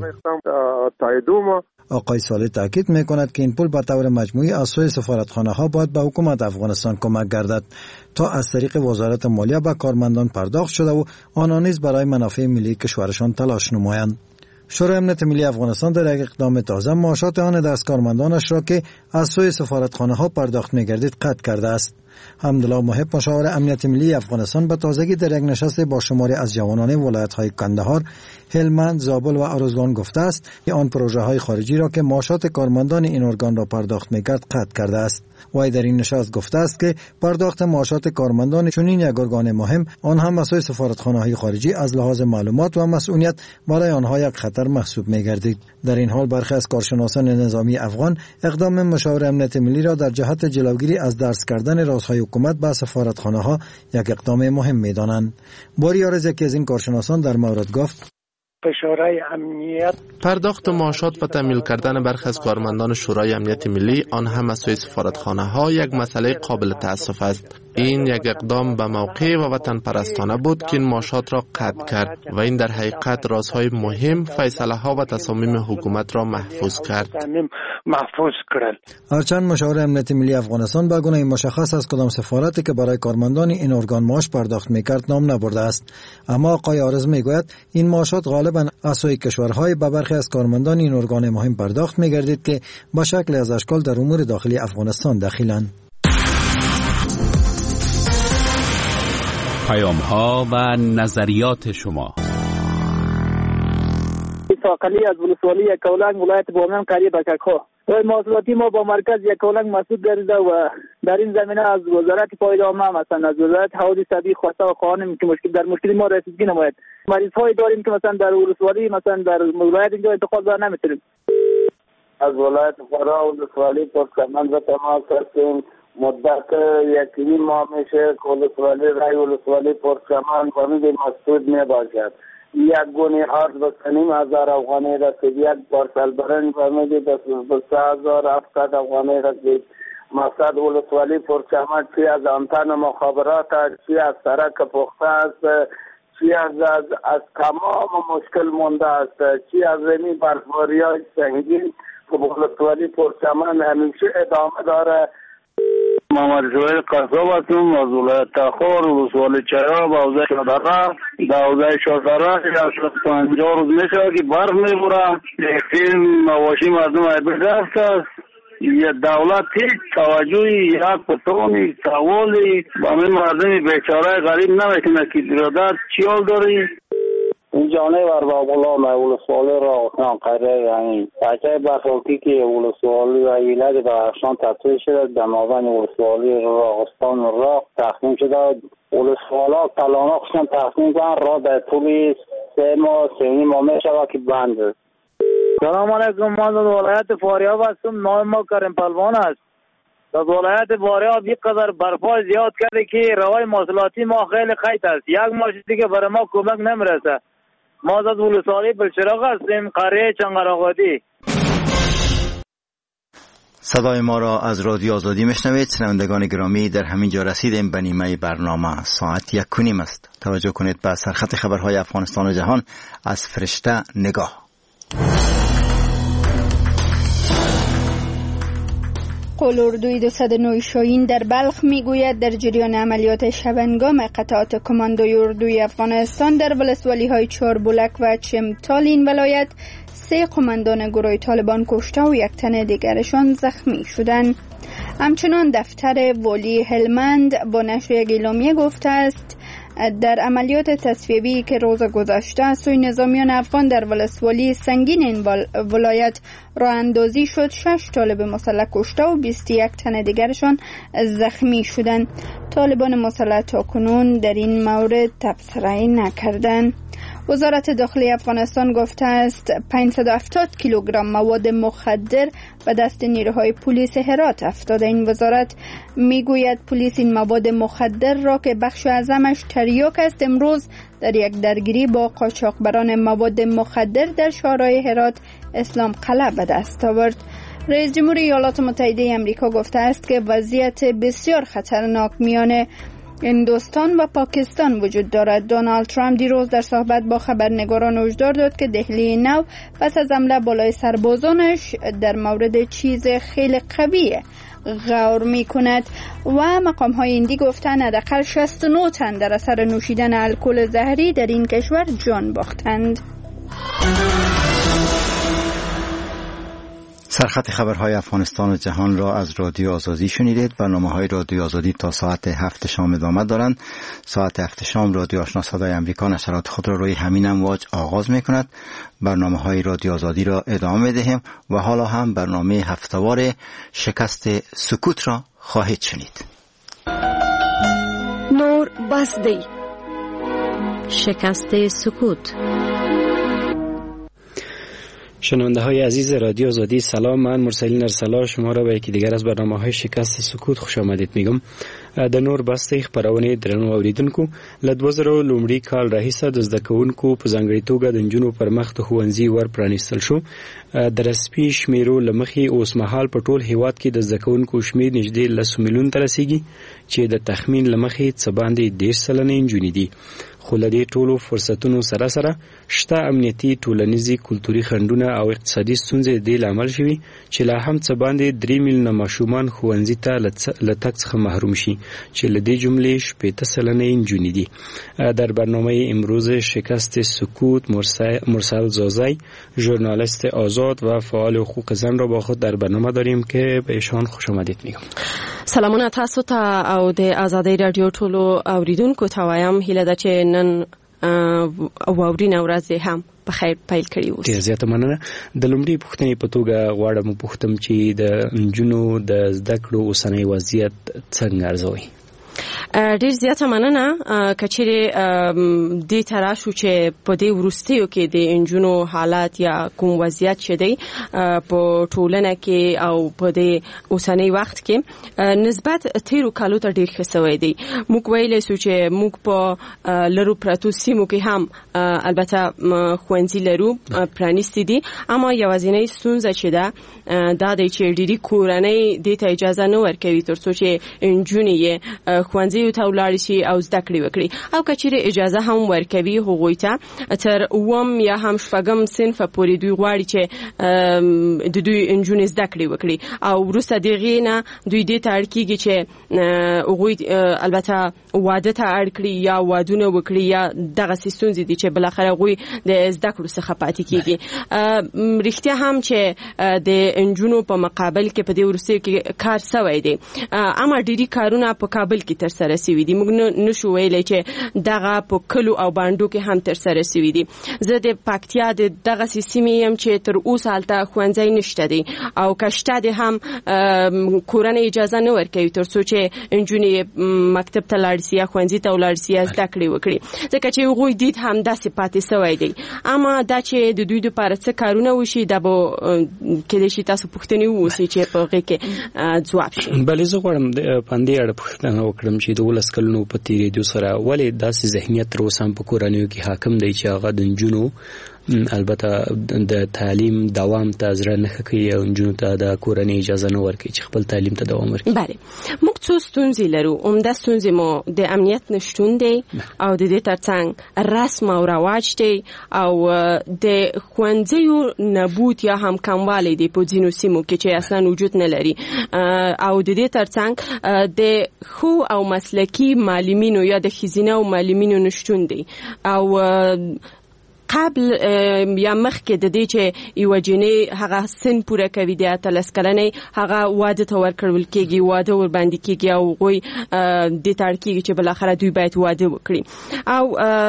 آقای صالح تاکید میکند که این پول به طور مجموعی از سوی سفارتخانه ها باید به حکومت افغانستان کمک گردد تا از طریق وزارت مالیه به کارمندان پرداخت شده و آنها نیز برای منافع ملی کشورشان تلاش نمایند. شورای امنیت ملی افغانستان در یک اقدام تازه معاشات آن دست کارمندانش را که از سوی سفارتخانه ها پرداخت می‌گردید قطع کرده است. حمدالله محب مشاور امنیت ملی افغانستان به تازگی در یک نشست با شماری از جوانان ولایت‌های کندهار، هلمند، زابل و ارزگان گفته است که آن پروژه‌های خارجی را که معاشات کارمندان این ارگان را پرداخت می‌کرد قطع کرده است. وی در این نشست گفته است که پرداخت معاشات کارمندان چنین یک ارگان مهم آن هم از سوی سفارتخانه‌های خارجی از لحاظ معلومات و مسئولیت برای آنها یک خطر محسوب می‌گردید. در این حال برخی از کارشناسان نظامی افغان اقدام مشاور امنیت ملی را در جهت جلوگیری از درس کردن رازهای حکومت به سفارتخانه‌ها یک اقدام مهم می‌دانند. باری عارض یکی از این کارشناسان در مورد گفت
شورای امنیت
پرداخت معاشات و تامین کردن برخی از کارمندان شورای امنیت ملی آن هم از سوی سفارتخانه ها یک مسئله قابل تأسف است. این یک اقدام به موقع و وطن پرستانه بود که این معاشات را قطع کرد و این در حقیقت رازهای مهم، فیصله ها و تصامیم حکومت را محفوظ کرد.
محفوظ کرد.
هرچند مشاور امنیت ملی افغانستان به گونه مشخص از کدام سفارتی که برای کارمندان این ارگان معاش پرداخت میکرد نام نبرده است، اما آقای عارض میگوید این معاشات غالبا از سوی کشورهای به برخی از کارمندان این ارگان مهم پرداخت میگردید که به شکل از اشکال در امور داخلی افغانستان دخیلند.
پیام ها و نظریات شما.
ساقلی از ولسوالی یکاولنگ ولایت بامیان قریب بکک‌ها و محصولاتی ما با مرکز یکاولنگ مسئول گردیده و در این زمینه از وزارت پایدار عامه مثلا از وزارت حوادث طبیعی خواسته و خواهانیم که مشکل در مشکل ما رسیدگی نماید. مریض هایی داریم که مثلا در ولسوالی مثلا در ولایت اینجا انتقال بر نمیتونیم.
از ولایت فرا ولسوالی پرسمن و تماس هستیم. مدت یکی ماه میشه که ولسوالی رای ولسوالی پرسمن فهمید مسعود می باشد. یک گونه آرد و سنیم هزار افغانی رسید، یک پارسل برنج فهمید به هزار هفتاد افغانی رسید. مقصد ولسوالی پرچمن چی از انتن مخابرات است، چی از سرک پخته است، چی از, از, از تمام مشکل مونده است، چی از زمین برفباری های سنگین که ولسوالی پرچمن همیشه ادامه داره.
محمد جوهر قصاب هستم از ولایت تخار ولسوالی چراب حوزه شادره. در حوزه شادره یک پنجاه روز میشه که برف میبوره، یکتین مواشی مردم عبرده است. یه دولت هیچ توجهی یک پترونی سوالی با همین مردم بیچاره غریب نمیتونه که برادر چی حال داری؟
این جانه بر با غلام ولسوالی را اصلا قره یعنی بچه برخوکی که ولسوالی و ایلاد به افشان تطویل شده در مابین ولسوالی راغستان را تخمیم شده. ولسوالا کلانا خشن تخمیم کنن را در طول سه ماه سه ماه میشه که بند است.
سلام علیکم. ما از ولایت فاریاب هستم. نام ما کریم پلوان است. در ولایت فاریاب یک قدر برفا زیاد کرده که روای مواصلاتی ما خیلی خیت است. یک ماه دیگه برای ما کمک نمیرسه. ما از ولسوالی بلچراغ هستیم، قریه چنگرآبادی.
صدای ما را از رادیو آزادی میشنوید. شنوندگان گرامی، در همین جا رسیدیم به نیمه برنامه. ساعت یک و نیم است. توجه کنید به سرخط خبرهای افغانستان و جهان از فرشته نگاه.
قول‌اردوی دویست و نه شاهین در بلخ میگوید در جریان عملیات شبنگام قطعات کماندوی اردوی افغانستان در ولسوالی‌های چاربلک و چمتال این ولایت سه قماندان گروه طالبان کشته و یک تن دیگرشان زخمی شدند. همچنان دفتر والی هلمند با نشر یک اعلامیه گفته است در عملیات تصفیه‌ای که روز گذشته از سوی نظامیان افغان در ولسوالی سنگین این ولایت راه اندازی شد، شش طالب مسلح کشته و بیست و یک تن دیگرشان زخمی شدند. طالبان مسلح تاکنون در این مورد تبصره نکردند. وزارت داخلی افغانستان گفته است پانصد و هفتاد کیلوگرم مواد مخدر به دست نیروهای پلیس هرات افتاده. این وزارت میگوید پلیس این مواد مخدر را که بخش اعظمش تریاک است امروز در یک درگیری با قاچاقبران مواد مخدر در شهرهای هرات، اسلام قلعه به دست آورد. رئیس جمهور ایالات متحده آمریکا گفته است که وضعیت بسیار خطرناک میان هندوستان و پاکستان وجود دارد. دونالد ترامپ دیروز در صحبت با خبرنگاران هشدار داد که دهلی نو پس از حمله بالای سربازانش در مورد چیز خیلی قوی غور می کند و مقام های هندی گفتند حداقل شصت و نه تن در اثر نوشیدن الکل زهری در این کشور جان باختند.
سرخط خبرهای افغانستان و جهان را از رادیو آزادی شنیدید. برنامه‌های رادیو آزادی تا ساعت هفت شام ادامه دارند. ساعت هفت شام رادیو آشنا صدای امریکا نشرات خود را روی همین امواج آغاز می‌کند. برنامه‌های رادیو آزادی را ادامه می‌دهیم و حالا هم برنامه هفته‌وار شکست سکوت را خواهید شنید.
نور بسدی شکست سکوت.
شنونده های عزیز رادیو آزادی سلام. من مرسلین ارسلا شما را به یکی دیگر از برنامه های شکست سکوت خوش آمدید میگم. د نور بسته خبرونه درنو اوریدونکو ل دوه زره لومړي کال راهیسه د زده کوونکو په ځانګړي توګه د نجونو پر مخ د ښوونځي ور پرانیستل شو. د رسمي شمیرو لمخې اوس مهال په ټول هیواد کې د زده کوونکو شمیر نږدې لس میلیون ته رسیږي چې د تخمین لمخې څه باندې دېرش سلنه نجونې دي. خو له دې ټولو فرصتونو سره سره شته امنیتي، ټولنیزي، کلتوري خنډونه او اقتصادي ستونزې د دې لامل شوي چې لا هم څه باندې درې میلیونه ماشومان ښوونځي ته له تګ څخه محروم شي چې له دې جملې شپېته سلنه یې نجونې دي. در برنامه امروز شکست سکوت مرسل زازی ژورنالیست آزاد و فعال حقوق زن را با خود در برنامه داریم که به ایشان خوش آمدید میگم.
سلامونه تاسو ته او د آزادۍ رادیو ټولو اوریدونکو ته وایم هیله ده چې نن واورین ورځ هم په خیر پیل کړی اوسه.
ډیر زیاته مننه. د لومړي پوښتنې په توګه غواړم پوښتم چې د نجونو د زده کړو اوسنی وضعیت څنګه ارزوي؟
ډیر زیاته مننه. کچېرې دې ترا شو چې په دې ورستیو کې د انجونو حالات یا کوم وضعیت شدی په ټولنه کې او په دې اوسنی وخت کې نسبت تیرو کالو ته ډیر ښه شوی دی. موږ ویلې سو چې موږ په لرو پراتو سیمو کې هم البته خوندې لرو پرانیستي دي، اما یوازینی ستونزه چې ده دا دی چې ډیری کورنۍ دې ته اجازه نه ورکوي ترڅو چې انجونې خوندې ته ولاړ شي او زده کړې وکړي، او کچېرې اجازه هم ورکوي هغوی ته تر اووم یا هم شپږم صنف پورې دوی غواړي چې د دوی انجونې زده کړې وکړي او وروسته دغې نه دوی دې ته اړ کېږي چې هغوی البته واده ته اړ کړي یا وادونه وکړي یا دغسې ستونزې دي چې بالاخره هغوی د زده کړو څخه پاتې کېږي. رښتیا هم چې د انجونو په مقابل کې په دې وروستیو کې کار سوی دی، اما ډېري کارونه په کابل کې ترسره سره سوي دي. موږ نشو ویلای چې دغه په کلو او باندو کې هم تر سره سوي دي. زه د پکتیا د دغه سیمې يم چې تر اوسه هلته ښوونځی نشته دی او کشته د هم کورنۍ اجازه نه ورکوي تر څو چې نجونې مکتب ته لاړ شي یا ښوونځي ته ولاړ شي یا زده کړې وکړي، ځکه چې هغوی دید هم داسې پاتې سوی دی. اما دا چې د دوی دپاره څه کارونه وشي دا به کېدای شي تاسو پوښتنې ووسي چې په هغې کې ځواب شي.
بلې زه غواړم په همدې اړه پوښتنه وکړم چې د ولس کلونو په تېرېدو سره ولې داسې ذهنیت تر اوسه هم په کورنیو کې حاکم دی چې هغه د نجونو البته د تعلیم دوام ته زړه نه ښه کوي او نجونو ته د کورنۍ اجازه نه ورکوي چې خپل تعلیم ته دوام ورکړي.
بله، موږ څو ستونزې لرو. عمده ستونزې مو د امنیت نشتون دی او د دې ترڅنګ رسم او رواج دی او د ښوونځیو نبود یا هم کموالی دی په ځینو سیمو کې چې اصلا وجود نه لري او د دې ترڅنګ د ښو او مسلکي معلمینو یا د ښځینه او معلمینو نشتون دی او قبل یا مخکې د دې چې یوه جنۍ هغه سن پوره کوي د اتلس کلنۍ هغه واده ته ورکړل کېږي، واده ورباندې کېږي او هغوی دې ته اړ کېږي چې بالاخره دوی باید واده وکړي او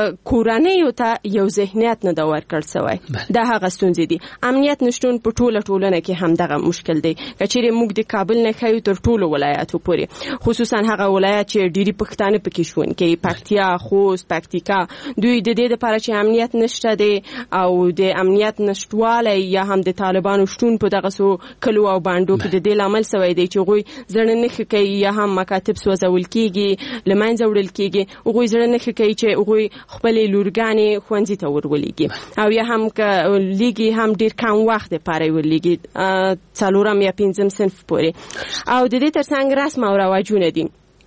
کورنیو ته یو ذهنیت نه ده ورکړل سوی. دا هغه ستونزې دي. امنیت نشتون په ټوله ټولنه کې هم دغه مشکل دی. که چیرې موږ د کابل نه ښیو تر ټولو ولایاتو پورې، خصوصا هغه ولایت چې ډېری پښتانه پکې ژوند کوي، پکتیا، خوست، پکتیکا، دوی د دې دپاره چې امنیت نشته دی او د امنیت نشټوالی یا هم د طالبانو شتون په دغه سو کلو او باندو کې د دې لامل سوی دی چې هغوی زړه نه ښه کوي یا هم مکاتب سوځول کېږي، له منځه وړل کېږي. هغوی زړه نه ښه کوي چې هغوی خپلې لورګانې ښوونځي ته ورولېږي او یا هم که لیږي هم ډېر کم وخت دپاره یې ورلېږي، څلورم یا پنځم صنف پورې. او د دې ترڅنګ رسم او رواجونه دي.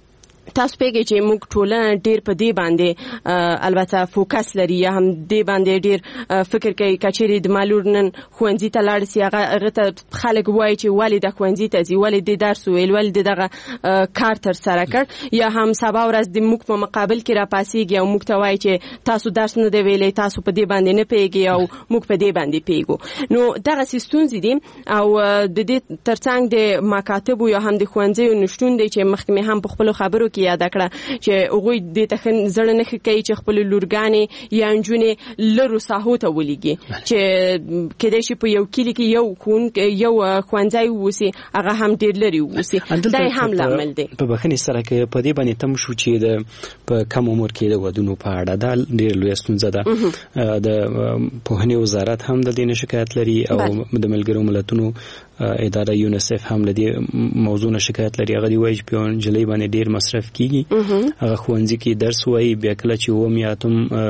تاسو پیږئ چې موږ ټولنه ډېر په دې باندې البته فوکس لري یا هم دې باندې ډېر فکر کوي که چیرې د مالور نن ښوونځي ته لاړ سي هغه ته خلک وایي چې ولې د ښوونځي ته ځي، ولې دې درس وویل، ولې دې دغه کار ترسره کړ، یا هم سبا ورځ د موږ په مقابل کې راپاڅېږي او موږ ته وایي چې تاسو درس نه دی ویلی، تاسو په دې باندې نه پوهېږئ او موږ په دې باندې پوهېږو. نو دغسې ستونزې دي او د دې ترڅنګ د مکاتبو یا هم د ښوونځیو نشتون دی چې مخکې مې هم په خپلو خبرو کې یاد کړه چې هغوی دې ته زړه نه ښه کوي چې خپلې لورګانې یا نجونې لرو ساحو ته ولیږي چې کېدای شي په یو کلي کې یو یو ښوونځی واوسي، هغه هم ډېر لرې واوسي. دا یې هم لامل دی.
په بښنې سره که په دې باندې تم شو چې د په کم عمر کې د ودونو په اړه دا ډېر لویه ستونزه ده. د پوهنې وزارت هم د دې نه شکایت لري او د ملګرو ملتونو اداره یونیسف هم له دې موضوع نه شکایت لري. هغه دی وایي چې په نجلۍ باندې ډېر مصرف کېږي، هغه ښوونځي کې درس وایي، بیا کله چې اووم یا اتم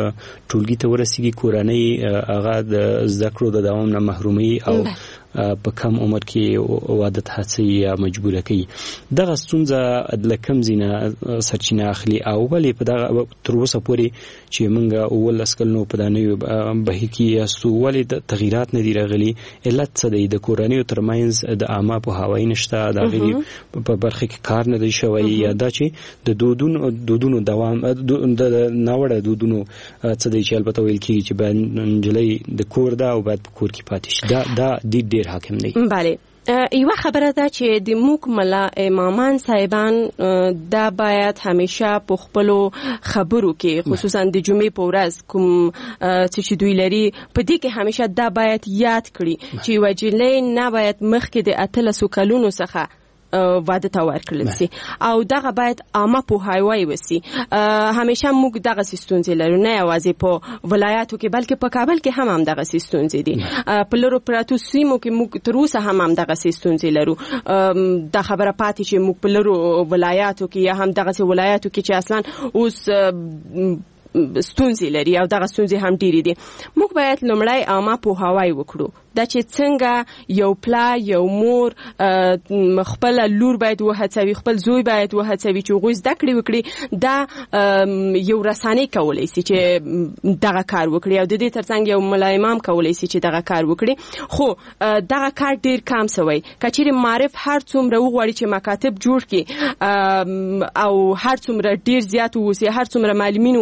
ټولګي ته ورسېږي کورنۍ هغه د زده کړو د دوام نه محروموي او په کم عمر کې واده ته هڅوي یا مجبوره کوي. دغه ستونزه له کوم ځای نه سرچینه اخلي او ولې په دغه تر اوسه پورې چې موږ اوولس کلونو په دا نوي بهیر کې یاستو ولې تغییرات نه دي راغلي؟ علت څه دی؟ د کورنیو ترمنځ د عامه پوهاوی نشته، د هغې په برخه کې کار نه دی شوی، یا دا چې د دودونو دودونو دوام د ناوړه دودونو څه دی چې البته ویل کېږي چې باید نجلۍ د کور ده او باید په کور کې پاتې شي. دا دا ډېر حاکم دی.
بله، یوه خبره ده چې د موږ ملا امامان صاحبان دا باید همیشه په خپلو خبرو کې خصوصا د جمعې په ورځ کوم څه چې دوی لري په دې کې همیشه دا باید یاد کړي چې یوه جنۍ نه باید مخکې د اتلسو کلونو څخه واده ته ورکړل سي او دغه باید عامه پوهاوی وسي. همیشه موږ دغه ستونزې لرو، نه یوازې په ولایاتو کې بلکې په کابل کې هم هم دغه ستونزې دي. په لرو پراتو سیمو کې موږ تر اوسه هم هم دغه ستونزې لرو. دا خبره پاتې چې موږ په لرو ولایاتو کې یا هم دغه ولایاتو کې چې اصلا اوس ستونزې لري او دغه ستونزې هم ډېرې دي. موږ باید لومړی عامه پوهاوی وکړو دا چې څنګه یو پلا یو مور خپل لور باید وهڅوي، خپل زوی باید وهڅوي چې هغوی زده کړې وکړي. دا یو رسنۍ کولی سي چې دغه کار وکړي او د دې ترڅنګ یو ملا امام کولی سي چې دغه کار وکړي. خو دغه کار ډېر کم سوی. که چیرې معرف هر څومره وغواړي چې مکاتب جوړ کړي او هر څومره ډېر زیات واوسي، هر څومره معلمین واوسي،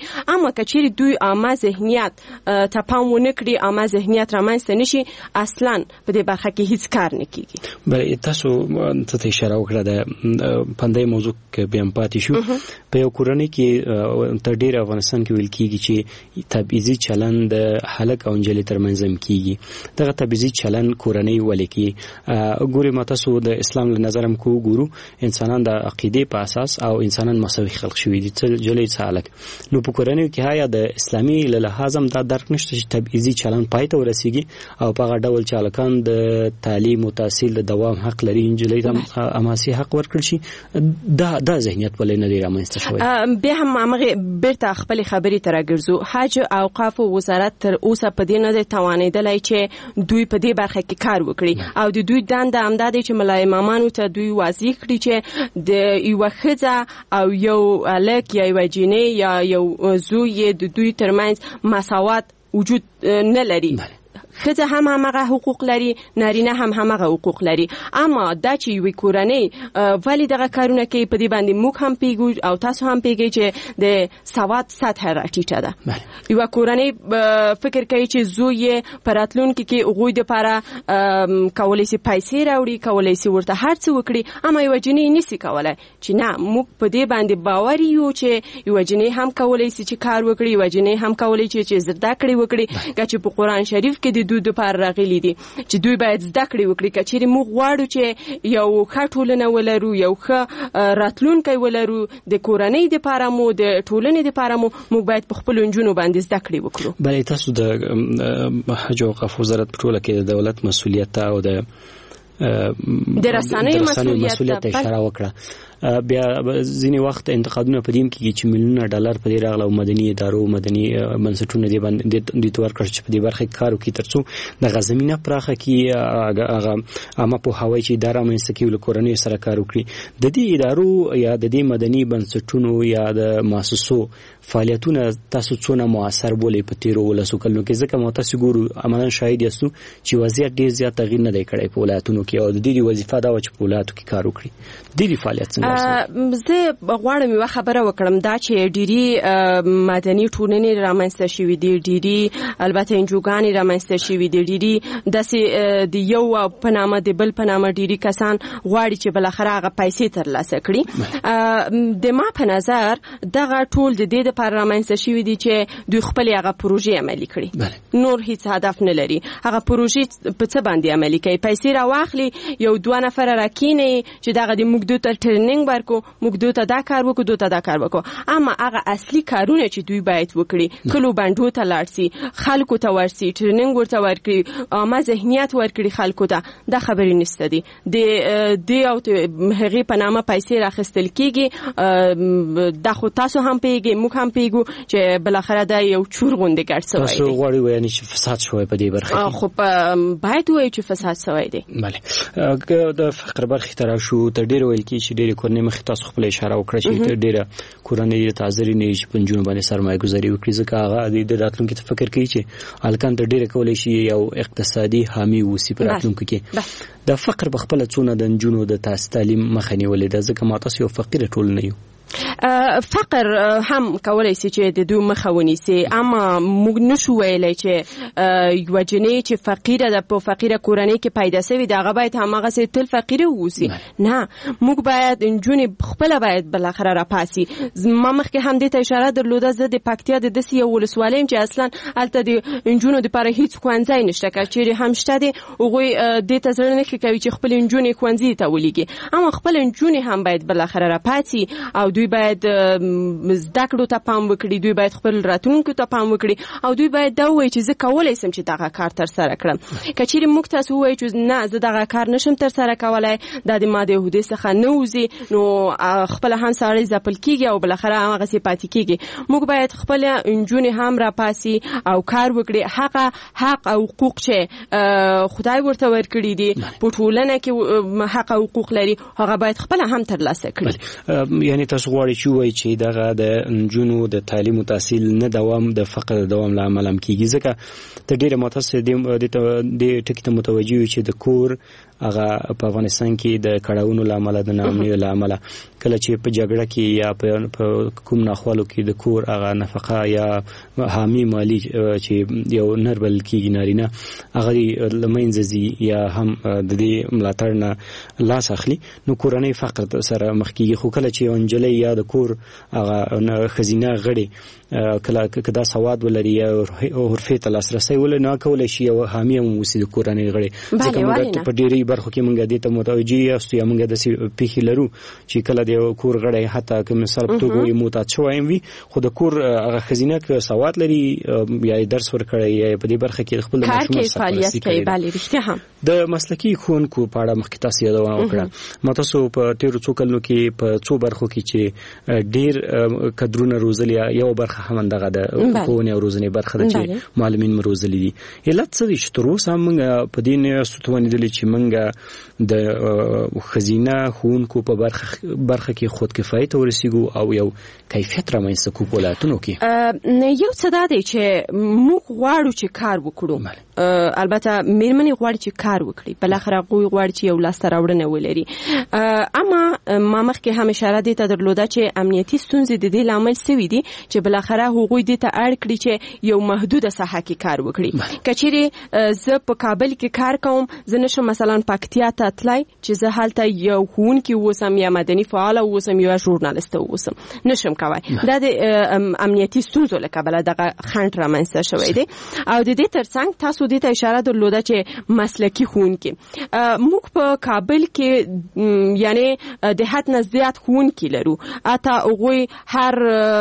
اما کچېری دوی عامه ذهنیت ته پام ونه کړي، عامه ذهنیت رامنځته نشي، اصلا په دې برخه کې هیڅ کار نه کیږي.
بلې تاسو ته اشاره وکړه د پندای موضوع کې بیا پاتې شو. په یو کورنۍ کې تر ډیره افغانستان کې ویل کیږي چې تبعیضي چلند د هلک او نجلۍ ترمنځ کیږي. دغه تبعیضي چلند کورنۍ ولې کی ګوري ما تاسو د اسلام له نظرم کو ګورو انسانان د عقیده په اساس او انسانان مساوي خلق شوي دي چې جلې سالک نو په کورنۍ کې هيا د اسلامي له لحاظم دا درک نشته چې تبعیضي چلند پای ته ورسیږي او په هغه ډول چالکان د تعلیم او تحصیل د دوام حق لري، انجلۍ ته اماسي حق ورکړي شي. دا دا ذهنیت ولې نه دی رامنځته شوی؟
به هم هغه بیرته خپل خبرې تر ګرځو. حج او اوقاف وزارت تر اوسه په دې نه دی توانیدلی چې دوی په دې برخه کې کار وکړي او د دوی دنده همدا دی چې ملای امامانو ته دوی واضح کړي چې د یو ښځه او یو هلک یا یو جنۍ یا یو زوی د دوی ترمنځ مساوات وجود نه لري. ښځه هم همغه حقوق لري، نارینه هم همغه حقوق لري. اما دا چې یوې کورنۍ ولې دغه کارونه کوي په دې باندې موږ هم پیږو او تاسو هم پیږئ چې د سواد سطح راټیټه ده. یوه کورنۍ فکر کوي چې زوی یې په راتلونکي کې هغوی دپاره کولی سي پیسې راوړي، کولی سي ورته هر څه وکړي، اما یوه جنۍ نسي کولی چې نه موږ په دې باندې باور یو چې یوه جنۍ هم کولی سي چې کار وکړي، یوه جنۍ هم کولی چې زده کړې وکړي. که چې په قرآن شریف کې د دوی دپاره راغلي دي چې دوی باید زده کړې وکړي. که چېرې موږ غواړو چې یو ښه ټولنه ولرو، یو ښه راتلونکی ولرو د کورنۍ دپاره مو د ټولنې دپاره مو، موږ باید په خپلو نجونو باندې زده کړې وکړو.
بلې تاسو د حج او اوقاف وزارت په ټوله کې د دولت مسؤلیت او د
د رسنیو مسؤلیت
ته اشاره وکړه. بیا ځینې وخت انتقادونه په دې کې چې میلیونونه ډالر په دې راغله او مدني ادارو مدني بنسټونه دې باندې د تور کړ چې په دې برخه کې کار وکړي ترڅو د غزمینه پراخه کې هغه عامه په هوای چې اداره مې سکیول کورنۍ سره کار وکړي. د دې ادارو یا د دې مدني بنسټونو یا د مؤسسو فعالیتونه تاسو څونه موثر بولې په تیرو ولسو کلونو کې؟ ځکه مو تاسو ګورو عملاً شاهد یاستو چې وضعیت ډیر زیات تغییر نه دی کړی په ولایتونو کې او د دې وظیفه دا و چې په ولایتو کې کار وکړي. د دې فعالیت څنګه؟
زه غواړم یو خبره وکړم، دا چې ډيري مدني ټولنې رامنځته شوې دي، ډيري البته انجوګانې رامنځته شوې دي، ډيري داسې د یو په نامه د بل په نامه ډيري کسان غواړي چې بل اخر هغه پیسې ترلاسه کړي. د ما په نظر دغه ټول د دې لپاره رامنځته شوې دي چې دوی خپل هغه پروژې عملي کړي، نور هیڅ هدف نه لري. هغه پروژې په څه باندې عملي کوي؟ پیسې راواخلي، یو دوه نفر راکیني چې دغه د موږ دوی ته ټریننګ ورکو، موږ دوی ته دا کار وکړو، دوی ته دا کار وکړو. اما هغه اصلي کارونه چې دوی باید وکړي، کلو بندو ته لاړ سي، خلکو ته ورسي، ټریننګ ورته ورکړي، عامه ذهنیت ورکړي خلکو ته، دا خبرې نشته دي. د دې او هغې په نامه پیسې راخیستل کېږي. دا خو تاسو هم پیږئ، موږ هم پیږو چې بالاخره دا یو چور غوندې ګډ سوی دی.
تاسو غواړئ ویانې چې فساد شوی په دې برخه کې؟
خو باید ووایو چې فساد سوی دی.
بله، د فقر برخې ته راشو. تر ډېره ویل کېږي چې ډېرې کورنۍ مخکې تاسو خپله اشاره وکړه چې تر ډېره کورنۍ د تعذري نه وي چې په نجونو باندې سرمایه ګذاري وکړي، ځکه هغه د راتلونکي ته فکر کوي چې هلکان تر ډېره کولی شي یو اقتصادي حامي واوسي په راتلونکي کې. د فقر په خپله څونه د نجونو د تعلیم مخه نیولې ده؟ ځکه ما تاسو یو فقیره ټولنه یو.
فقر هم کولای شي چې د دوی مخه ونیسي، اما موږ نشو ویلی چې یوه جنۍ چې فقیره ده په فقیره کورنۍ کې پیدا شوې ده هغه باید هماغسې تل فقیره واوسي. نه، موږ باید نجونې خپله باید بالاخره راپاسي. ما مخکې هم دې ته اشاره درلوده، زه د پکتیا د داسې یو ولسوالۍ یم چې اصلا هلته د نجونو دپاره هېڅ ښوونځی نشته، که چېرې هم شته دی هغوی دې ته زړه نه ښه کوي چې خپلې نجونې ښوونځي ته ولیږي. اما خپلې نجونې هم باید بالاخره راپاسي او دوی باید زده کړو ته پام وکړي، دوی باید خپل راتلونکو ته پام وکړي او دوی باید دا ووایي چې زه کولی شم چې دغه کار ترسره کړم. که چېرې موږ تاسو ووایو چې نه زه دغه کار نشم ترسره کولی، دا د ما د عهدې څخه نه وځي، نو خپله هم سړی ځپل کېږي او بالاخره هماغسې پاتې کېږي. موږ باید خپله نجونې هم راپاسي او کار وکړي. هغه حق او حقوق چې خدای ورته ورکړي دي په ټولنه کې حق او حقوق لري، هغه باید خپله هم ترلاسه کړي.
یعنې تاسو غواړئ چې ووایي چې دغه د نجونو د تعلیم او تحصیل نه دوام د فقر د دوام له امله هم کېږي، ځکه تر ډېره ما تاسو دې ټکي ته متوجه یو چې د کور هغه په افغانستان کې د کړهونو لامل د نامنیو لامل کله چې په جګړه کې یا په کوم ناخوالو کې د کور هغه نفقه یا حامي مالی چې یو نربل کېږي نارینه هغه لمنځي یا هم د دې ملاتړ نه لاس اخلي نو کورنۍ فقر سره مخ کېږي. خو کله چې انجلۍ یا د کور هغه خزینه غړي کله کدا سواد ولري یا حرفه ته لاسرسي ولري نو کولای شي او حامي هم وسید کورنۍ غړي ځکه موږ په ډېری برخو کې موږ د ته متوجي یاستو یا موږ د پیخي لرو چې کله د کور غړي حتی که مثال په توګه یې موتا شویم وي خو د کور هغه خزینه که سواد لري یا درس ورکړي یا په دې برخه کې خپل مشروع فعالیت کوي. بله رښتیا هم د مسلکي ښوونکو په اړه مخکې تاسو یادونه وکړه. ما تاسو په تیرو څو کلونو کې په څو برخو کې چې ډېر کدرونه روزلي یو برخه هم دغه د ښوونې او روزنې برخه ده چې معلمین روزلي دي. علت څه دی چې تر اوسه موږ په دې نه ستوانېدلې چې موږ د خزینه ښوونکو په برخه برخه کې خود کفایت ورسیږو او یو کیفیت رامنځته کوو په ولایتونو کې.
یو څه دا دی چې موږ غواړو چې کار وکړو، البته میرمنې غواړي چې کار وکړي، بلاخره هغوی غواړي چې یو لاسته راوړنه ولري. اما ما مخکې هم اشاره دې ته درلوده چې امنیتي ستونزې د دې لامل سوي دي چې بلاخره هغوی دې ته اړ کړي چې یو محدوده ساحه کې کار وکړي. که چیرې زه په کابل کې کار کوم، زه نشم مثلا پکتیا ته تلای چې زه هلته یو ښوونکی اوسم یا مدني فعال اوسم یا ژورنالیست اوسم، نشم کوای. دا د امنیتي ستونزو له کبله دغه خنډ رامنځته شوی دی. او د دې ترڅنګ تاسو دې ته اشاره درلوده چې مسلکي ښوونکي، موږ په کابل کې یعنی د حد نه زیات ښوونکي لرو، اته هغوی هر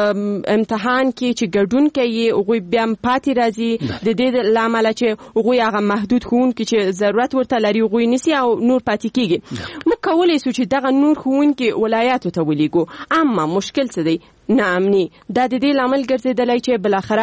امتحان کې چې ګډون کوي هغوی بیا پاتې راځي د دې له امله چې هغوی هغه محدود ښوونکي چې ضرورت ورته لري هغوی نیسي او نور پاتې کېږي. موږ کولی شو چې دغه نور ښوونکي ولایاتو ته ولیږو، اما مشکل څه دی؟ ناامني. دا د دې لامل ګرځېدلی چې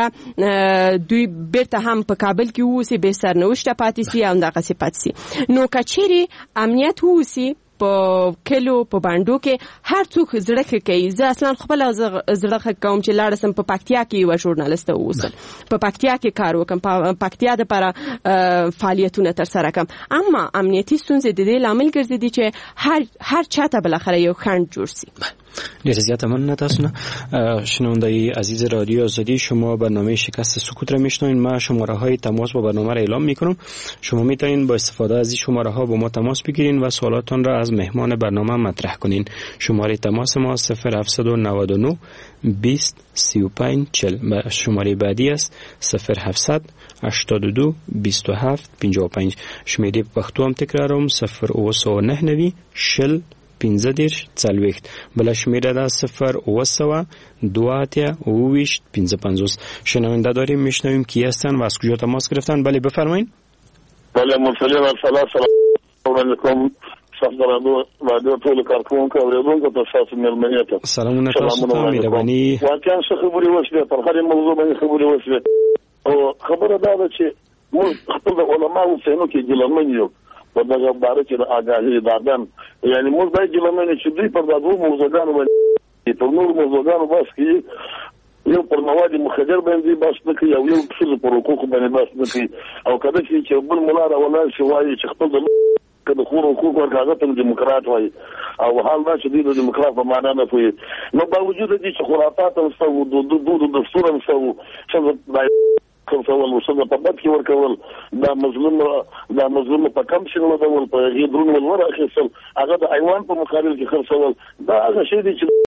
بلاخره دوی بیرته هم په کابل کې اوسي، بې سرنوشته پاتې سي او همدغسې پاتې سي. نو که چیرې امنیت اوسي په کلو په باندو کې هر څوک زړه ښه کوي. زه اصلا خپل زړه ښه کوم چې لاړ سم په پکتیا کې یوه ژورنالیسته اوسم، په پکتیا کې کار وکړم، په پکتیا دپاره فعالیتونه ترسره کړم. اما امنیتي ستونزې د دې لامل ګرځېدي چې هر هر چاته بالاخره یو خنډ جوړ سي.
ډیر زیاده مننه تاسو نه. شنوندگی عزیز رادیو آزادی، شما برنامه شکست سکوت را میشنوین. ما شماره های تماس با برنامه را اعلام میکنم. شما میتونین با استفاده از این شماره ها با ما تماس بگیرین و سوالاتون را از مهمان برنامه مطرح کنین. شماره تماس ما صفر هفت نه نه بیست سی و پنج چهل. شماره بعدی است صفر هفت هشتاد و دو بیست و هفت پنجاه و پنج. شماره پښتو هم تکرارم صفر اوه نه نه شل پنځه دېرش څلوېښت. بله شمېره ده صفر اوه سوه دوه اتیا اوه ویشت پنځه پنځوس. شنونده داریم، میشنویم کی هستن و از کجا تماس گرفتن؟ بله بفرمایید.
بله مرسلی ورسلا سلام علیکم صفدرانو رادیو ټول کارکونکو اوریدونکو ته تاسو مېلمنې ته
سلامونه تاسو ته مهرباني.
واقعا څه خبرې وشوې، پر هرې موضوع باندې خبرې وشوې. او خبره دا ده چې موږ خپل د علماو څېنو کې ګیلمن یو په دغه باره کې د آګاهي دادن، یعنی موږ باید ګیلمن چې دوی پر دا دوه موضوعګانو باندې پر نورو موضوعګانو بحث کوي، یو پر مواد مخدر باندې بحث نه کوي او یو ښځو پر حقوقو باندې بحث نه کوي. او کله چې بل ملا راولاړ شي وایي چې خپل که د خور حقوق ورکړه هغه ته ډیموکرات وایي، او حال دا چې دوی د ډیموکرات په معنا نه پوهېږي. نو باوجود دې چې خرافات هم شته وو، د دستور هم شته وو، ښځه کنسول وسنه په بد کې ورکول، دا مظلوم دا مظلوم په کم شي ولول، په غي درون ولور اخیستل، هغه د ایوان په مقابل کې خرڅول. دا هغه شی دی چې